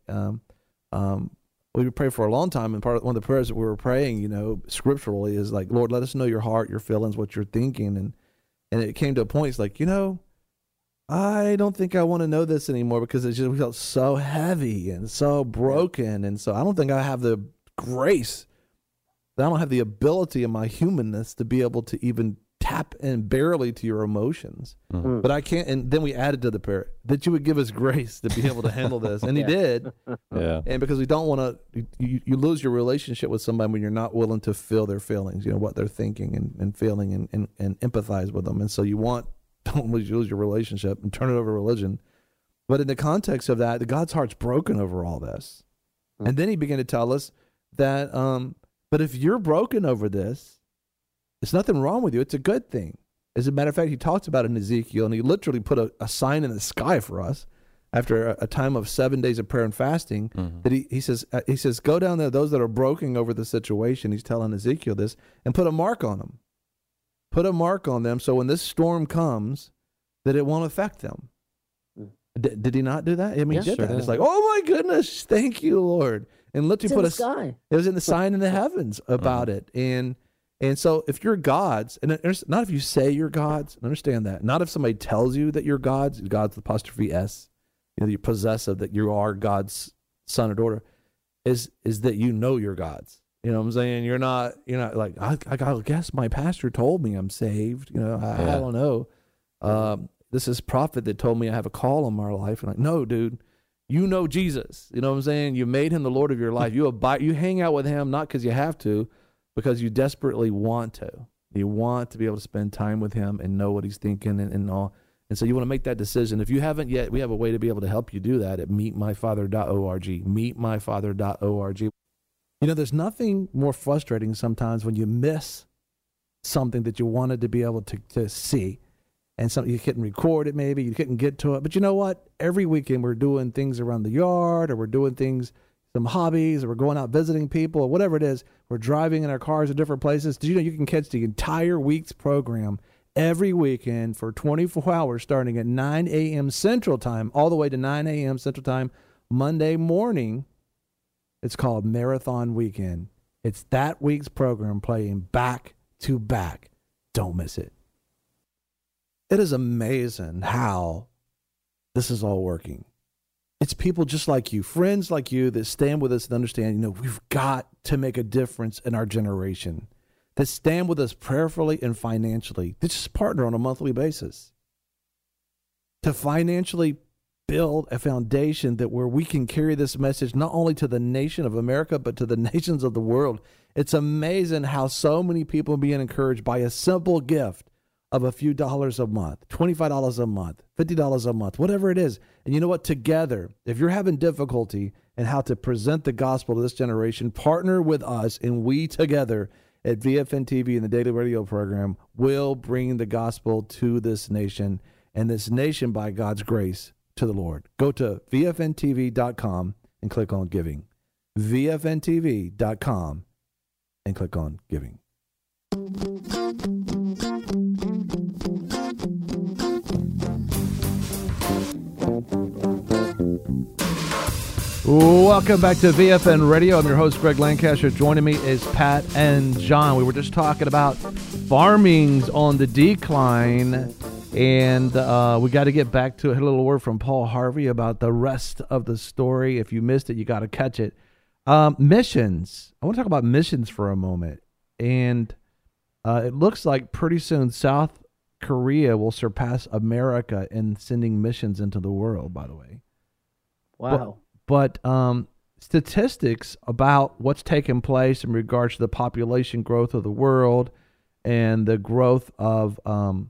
for a long time, and one of the prayers that we were praying, you know, scripturally is like, Lord, let us know your heart, your feelings, what you're thinking, and it came to a point. It's like, you know, I don't think I want to know this anymore because it just felt so heavy and so broken, and so I don't think I have the grace. I don't have the ability in my humanness to be able to even tap in barely to your emotions. Mm-hmm. But I can't. And then we added to the prayer that you would give us grace to be able to handle this, and He did. Yeah. And because we don't want to, you lose your relationship with somebody when you're not willing to feel their feelings, you know, what they're thinking and feeling and empathize with them. And so don't lose your relationship and turn it over to religion. But in the context of that, God's heart's broken over all this. And then He began to tell us that, but if you're broken over this, there's nothing wrong with you. It's a good thing. As a matter of fact, He talks about it in Ezekiel, and He literally put a sign in the sky for us after a time of 7 days of prayer and fasting. That he says, go down there, those that are broken over the situation. He's telling Ezekiel this, and put a mark on them. Put a mark on them, so when this storm comes, that it won't affect them. Did He not do that? I mean, He did that. It's like, oh my goodness, thank you, Lord. And literally put sky. It was in the sign in the heavens about it, And so if you're God's, and not if you say you're God's, understand that. Not if somebody tells you that you're God's apostrophe S, you know, you're possessive, that you are God's son or daughter, is that you know you're God's. You know what I'm saying? You're not like, I guess my pastor told me I'm saved. You know, I don't know. This is prophet that told me I have a call on my life. And like, no, dude, you know Jesus. You know what I'm saying? You made Him the Lord of your life. You hang out with Him, not because you have to, because you desperately want to. You want to be able to spend time with Him and know what He's thinking and all. And so you want to make that decision. If you haven't yet, we have a way to be able to help you do that at meetmyfather.org. Meetmyfather.org. You know, there's nothing more frustrating sometimes when you miss something that you wanted to be able to see. And something you couldn't record it, maybe you couldn't get to it. But you know what? Every weekend we're doing things around the yard, or we're doing things, some hobbies, or we're going out visiting people, or whatever it is. We're driving in our cars to different places. Did you know you can catch the entire week's program every weekend for 24 hours starting at 9 a.m. Central Time, all the way to 9 a.m. Central Time, Monday morning? It's called Marathon Weekend. It's that week's program playing back to back. Don't miss it. It is amazing how this is all working. It's people just like you, friends like you, that stand with us and understand, you know, we've got to make a difference in our generation, that stand with us prayerfully and financially, that just partner on a monthly basis to financially build a foundation that where we can carry this message not only to the nation of America, but to the nations of the world. It's amazing how so many people are being encouraged by a simple gift of a few dollars a month, $25 a month, $50 a month, whatever it is. And you know what? Together, if you're having difficulty in how to present the gospel to this generation, partner with us, and we together at VFN TV and the Daily Radio program will bring the gospel to this nation, and this nation, by God's grace, to the Lord. Go to VFNTV.com and click on giving. VFNTV.com and click on giving. Welcome back to VFN Radio. I'm your host, Greg Lancaster. Joining me is Pat and John. We were just talking about farming's on the decline, and we got to get back to a little word from Paul Harvey about the rest of the story. If you missed it, you got to catch it. Missions. I want to talk about missions for a moment. And it looks like pretty soon South Korea will surpass America in sending missions into the world, by the way. Wow. But statistics about what's taking place in regards to the population growth of the world and the growth of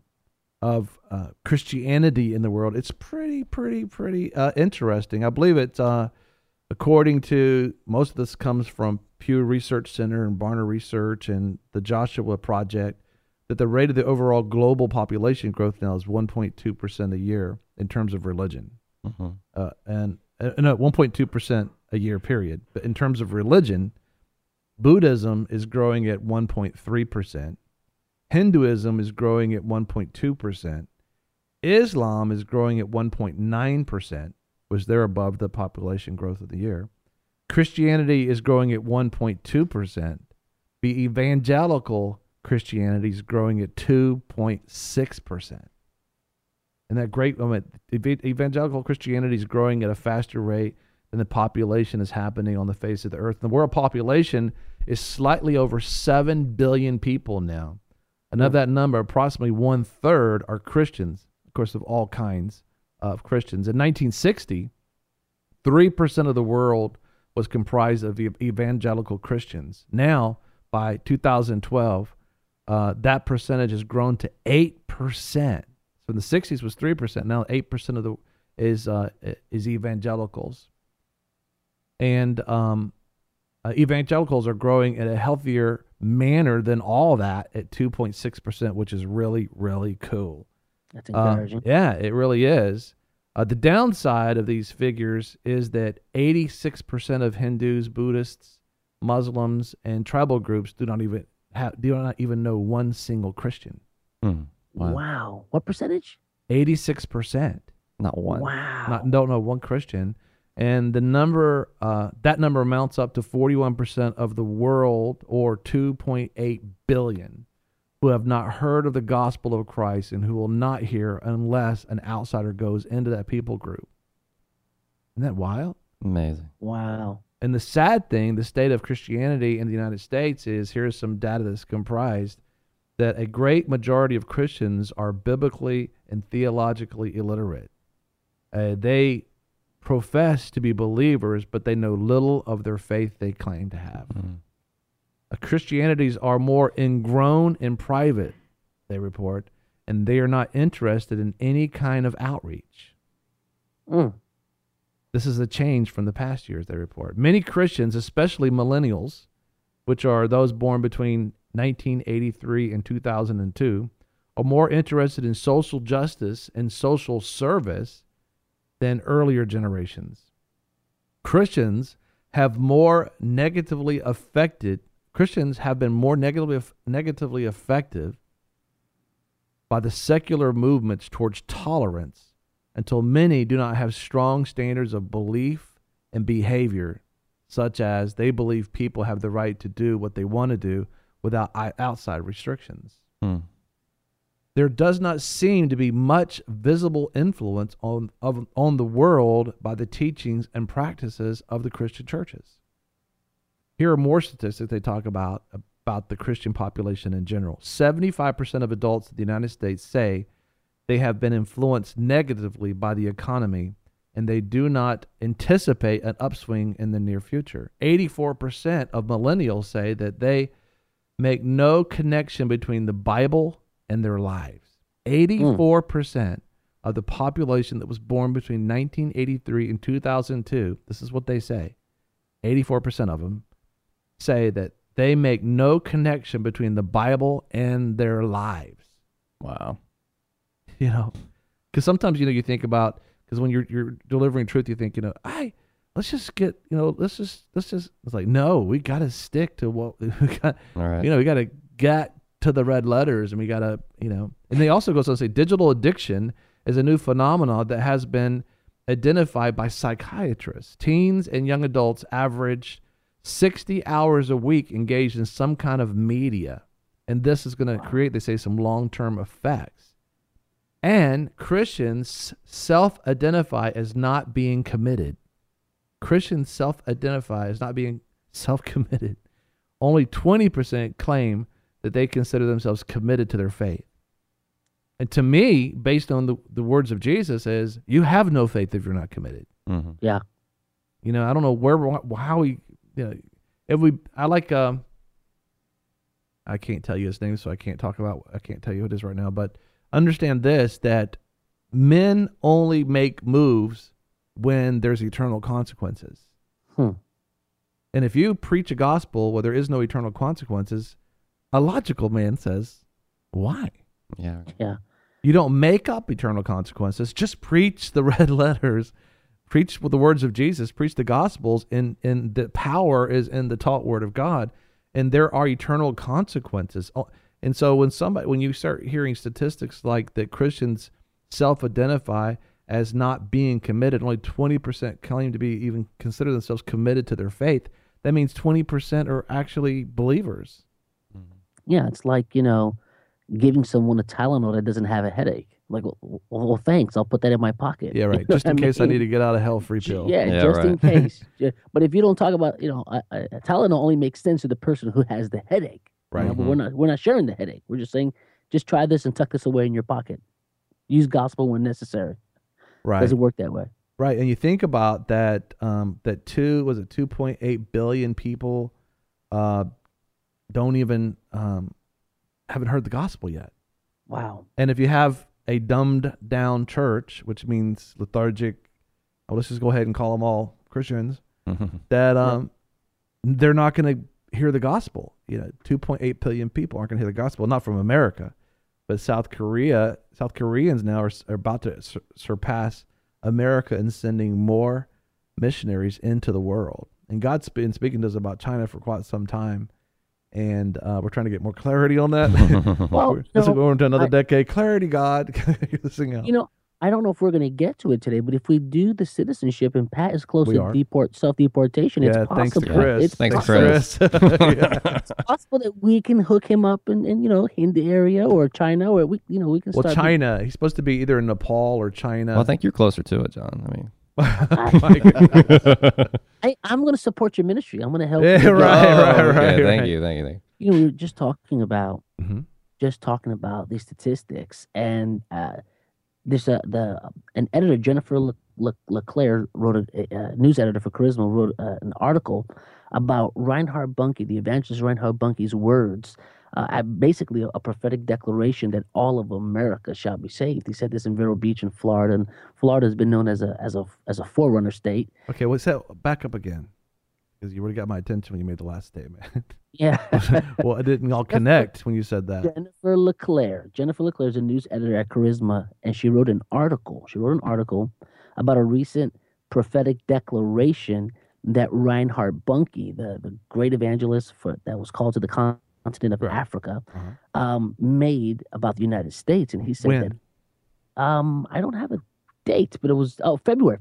Christianity in the world, it's pretty interesting. I believe it's according to, most of this comes from Pew Research Center and Barna Research and the Joshua Project, that the rate of the overall global population growth now is 1.2% a year in terms of religion. Mm-hmm. No, 1.2% a year, period. But in terms of religion, Buddhism is growing at 1.3%. Hinduism is growing at 1.2%. Islam is growing at 1.9%, which they're above the population growth of the year. Christianity is growing at 1.2%. The evangelical Christianity is growing at 2.6%. Isn't that great? Evangelical Christianity is growing at a faster rate than the population is happening on the face of the earth. The world population is slightly over 7 billion people now. And of that number, approximately 1/3 are Christians, of course, of all kinds of Christians. In 1960, 3% of the world was comprised of evangelical Christians. Now, by 2012, that percentage has grown to 8%. So in the 60s was 3%. Now 8% of the is evangelicals, and evangelicals are growing at a healthier manner than all that at 2.6%, which is really, really cool. That's encouraging. Yeah, it really is. The downside of these figures is that 86% of Hindus, Buddhists, Muslims, and tribal groups do not even know one single Christian. Wow. What percentage? 86%. Not one. Wow. Don't know one Christian. And the number, that number amounts up to 41% of the world, or 2.8 billion, who have not heard of the gospel of Christ and who will not hear unless an outsider goes into that people group. Isn't that wild? Amazing. Wow. And the sad thing, the state of Christianity in the United States is, here's some data that's comprised, that a great majority of Christians are biblically and theologically illiterate. They profess to be believers, but they know little of their faith they claim to have. Christianities are more ingrown in private, they report, and they are not interested in any kind of outreach. This is a change from the past years, they report. Many Christians, especially millennials, which are those born between 1983 and 2002, are more interested in social justice and social service than earlier generations. Christians have been more negatively affected by the secular movements towards tolerance, until many do not have strong standards of belief and behavior, such as they believe people have the right to do what they want to do without outside restrictions. There does not seem to be much visible influence on the world by the teachings and practices of the Christian churches. Here are more statistics they talk about the Christian population in general. 75% of adults in the United States say they have been influenced negatively by the economy, and they do not anticipate an upswing in the near future. 84% of millennials say that they make no connection between the Bible and their lives. 84% of the population that was born between 1983 and 2002, this is what they say, 84% of them say that they make no connection between the Bible and their lives. Wow. You know, because sometimes, you think about, because when you're delivering truth, you think, let's just get, let's just, it's like, no, we got to stick to what we got. All right. We got to get to the red letters, and we got to, and they also go on to say digital addiction is a new phenomenon that has been identified by psychiatrists. Teens and young adults average 60 hours a week engaged in some kind of media, and this is going to create, they say, some long-term effects. And Christians self-identify as not being committed. Christians self-identify as not being self-committed. Only 20% claim that they consider themselves committed to their faith. And to me, based on the words of Jesus, is you have no faith if you're not committed. Mm-hmm. Yeah. I don't know how we, I can't tell you his name, so I can't tell you who it is right now, but understand this, that men only make moves when there's eternal consequences. And if you preach a gospel where there is no eternal consequences, a logical man says, Why? Yeah. You don't make up eternal consequences. Just preach the red letters. Preach with the words of Jesus. Preach the Gospels, and the power is in the taught word of God. And there are eternal consequences. And so when you start hearing statistics like that Christians self-identify as not being committed, only 20% claim to be even consider themselves committed to their faith, that means 20% are actually believers. Yeah, it's like, giving someone a Tylenol that doesn't have a headache. Like, well, thanks. I'll put that in my pocket. Yeah, right. Just in case I need to get out of hell, free pill. Yeah, just in case. Yeah. But if you don't talk about, Tylenol only makes sense to the person who has the headache. Right. But we're not sharing the headache. We're just saying, just try this and tuck this away in your pocket. Use gospel when necessary. Right. Doesn't work that way. Right. And you think about that, 2.8 billion people don't even haven't heard the gospel yet. Wow. And if you have a dumbed down church, which means lethargic, let's just go ahead and call them all Christians, that they're not going to hear the gospel. 2.8 billion people aren't going to hear the gospel, not from America, but South Koreans now are about to surpass America in sending more missionaries into the world. And God's been speaking to us about China for quite some time. And we're trying to get more clarity on that. Well, this will go into another decade. Clarity, God. This thing out. I don't know if we're going to get to it today, but if we do the citizenship and Pat is close to self-deportation, it's possible. Thanks to Chris. Thanks, Chris. It's possible that we can hook him up in the area or China, or we can start. Well, China. He's supposed to be either in Nepal or China. Well, I think you're closer to it, John. I mean. I'm going to support your ministry. I'm going to help. Yeah, you. Right. Thank you. We were just talking about these statistics, and there's an editor, Jennifer LeClaire, wrote a news editor for Charisma, wrote an article about Reinhard Bonnke, the evangelist Reinhard Bonnke's words. Basically a prophetic declaration that all of America shall be saved. He said this in Vero Beach in Florida, and Florida has been known as a forerunner state. Okay, what's that? Back up again, because you already got my attention when you made the last statement. Yeah. Well, I didn't all connect when you said that. Jennifer LeClaire is a news editor at Charisma, and she wrote an article about a recent prophetic declaration that Reinhard Bonnke, the great evangelist that was called to the continent of Africa, made about the United States. And he said that, I don't have a date, but it was February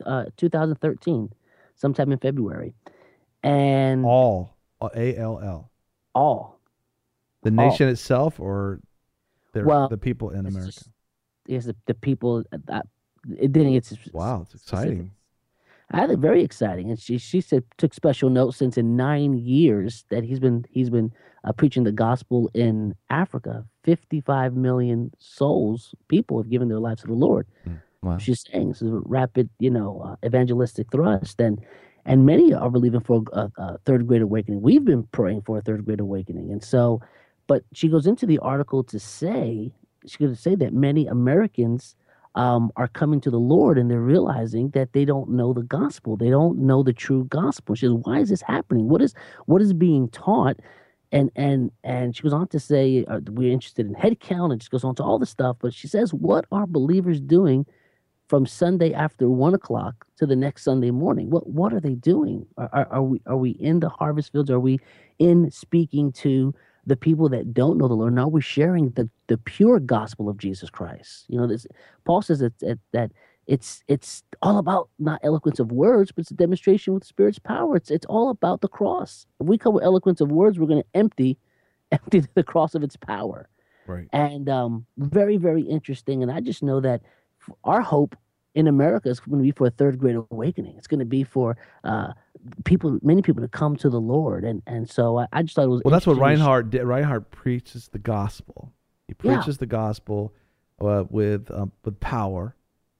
2013, sometime in February. And ALL. All. The nation itself, or the people in America? Yes, the people. It didn't get. Wow, it's exciting. I think very exciting, and she said took special note since in 9 years that he's been preaching the gospel in Africa. 55 million people have given their lives to the Lord. Wow. She's saying this is a rapid, evangelistic thrust, and many are believing for a third great awakening. We've been praying for a third great awakening, and so, but she goes into the article to say that many Americans are coming to the Lord, and they're realizing that they don't know the gospel. They don't know the true gospel. She says, why is this happening? What is being taught? And she goes on to say, we're interested in head count, and she goes on to all this stuff. But she says, what are believers doing from Sunday after 1 o'clock to the next Sunday morning? What are they doing? Are we in the harvest fields? Are we in speaking to the people that don't know the Lord? Now we're sharing the pure gospel of Jesus Christ. Paul says that it's all about not eloquence of words, but it's a demonstration with the Spirit's power. It's all about the cross. If we come with eloquence of words, we're going to empty the cross of its power. Right. And very, very interesting. And I just know that our hope in America is going to be for a third great awakening. It's going to be for many people to come to the Lord. And so I just thought it was. Well, that's what Reinhard did. Reinhard preaches the gospel. He preaches the gospel with power,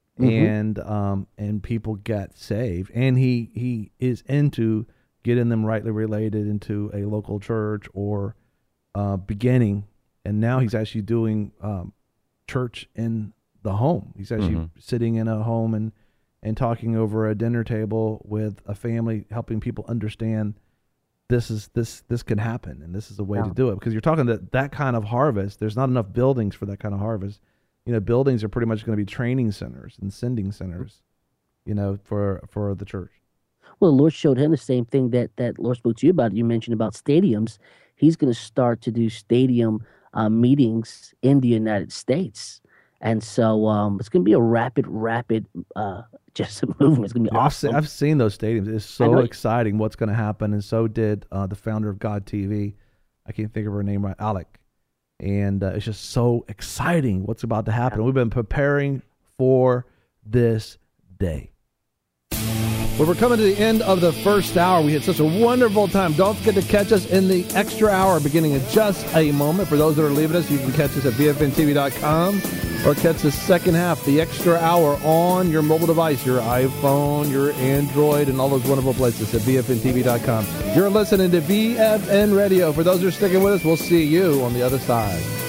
and people get saved. And he is into getting them rightly related into a local church or beginning. And now he's actually doing church in the home. He's actually sitting in a home and talking over a dinner table with a family, helping people understand this can happen, and this is a way to do it. Because you're talking that kind of harvest. There's not enough buildings for that kind of harvest. Buildings are pretty much going to be training centers and sending centers, for the church. Well, the Lord showed him the same thing that Lord spoke to you about. You mentioned about stadiums. He's going to start to do stadium meetings in the United States. And so it's going to be a rapid just a movement. It's going to be awesome. I've seen those stadiums. It's so exciting what's going to happen. And so did the founder of God TV. I can't think of her name right, Alec. And it's just so exciting what's about to happen. Yeah. We've been preparing for this day. Well, we're coming to the end of the first hour. We had such a wonderful time. Don't forget to catch us in the extra hour beginning in just a moment. For those that are leaving us, you can catch us at VFNTV.com or catch the second half, the extra hour, on your mobile device, your iPhone, your Android, and all those wonderful places at VFNTV.com. You're listening to VFN Radio. For those who are sticking with us, we'll see you on the other side.